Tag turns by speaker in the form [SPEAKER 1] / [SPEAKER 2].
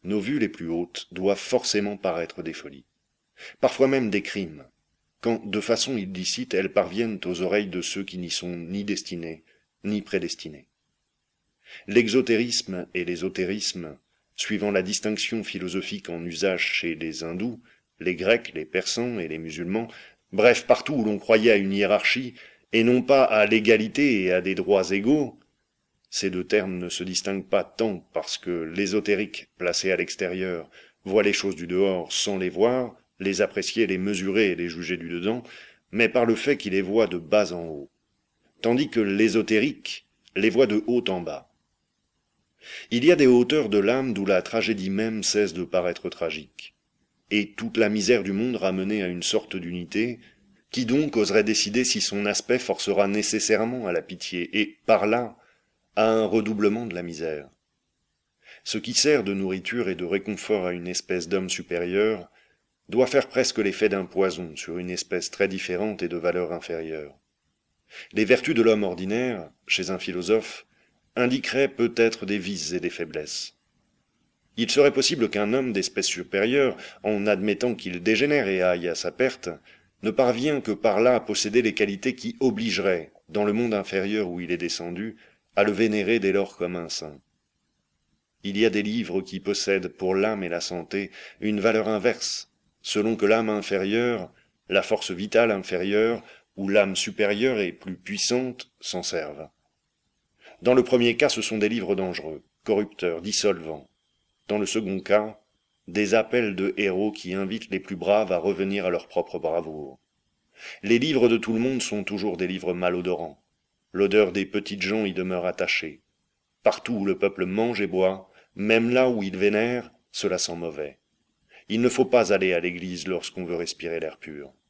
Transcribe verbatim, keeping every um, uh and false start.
[SPEAKER 1] nos vues les plus hautes doivent forcément paraître des folies, parfois même des crimes, quand, de façon illicite, elles parviennent aux oreilles de ceux qui n'y sont ni destinés, ni prédestinés. L'exotérisme et l'ésotérisme, suivant la distinction philosophique en usage chez les hindous, les grecs, les persans et les musulmans, bref, partout où l'on croyait à une hiérarchie, et non pas à l'égalité et à des droits égaux, ces deux termes ne se distinguent pas tant parce que l'ésotérique, placé à l'extérieur, voit les choses du dehors sans les voir, les apprécier, les mesurer et les juger du dedans, mais par le fait qu'il les voit de bas en haut, tandis que l'ésotérique les voit de haut en bas. Il y a des hauteurs de l'âme d'où la tragédie même cesse de paraître tragique, et toute la misère du monde ramenée à une sorte d'unité, qui donc oserait décider si son aspect forcera nécessairement à la pitié, et, par là, à un redoublement de la misère. Ce qui sert de nourriture et de réconfort à une espèce d'homme supérieur doit faire presque l'effet d'un poison sur une espèce très différente et de valeur inférieure. Les vertus de l'homme ordinaire, chez un philosophe, indiqueraient peut-être des vices et des faiblesses. Il serait possible qu'un homme d'espèce supérieure, en admettant qu'il dégénère et aille à sa perte, ne parvient que par là à posséder les qualités qui obligeraient, dans le monde inférieur où il est descendu, à le vénérer dès lors comme un saint. Il y a des livres qui possèdent, pour l'âme et la santé, une valeur inverse, selon que l'âme inférieure, la force vitale inférieure, ou l'âme supérieure et plus puissante s'en servent. Dans le premier cas, ce sont des livres dangereux, corrupteurs, dissolvants. Dans le second cas, des appels de héros qui invitent les plus braves à revenir à leur propre bravoure. Les livres de tout le monde sont toujours des livres malodorants. L'odeur des petites gens y demeure attachée. Partout où le peuple mange et boit, même là où il vénère, cela sent mauvais. Il ne faut pas aller à l'église lorsqu'on veut respirer l'air pur.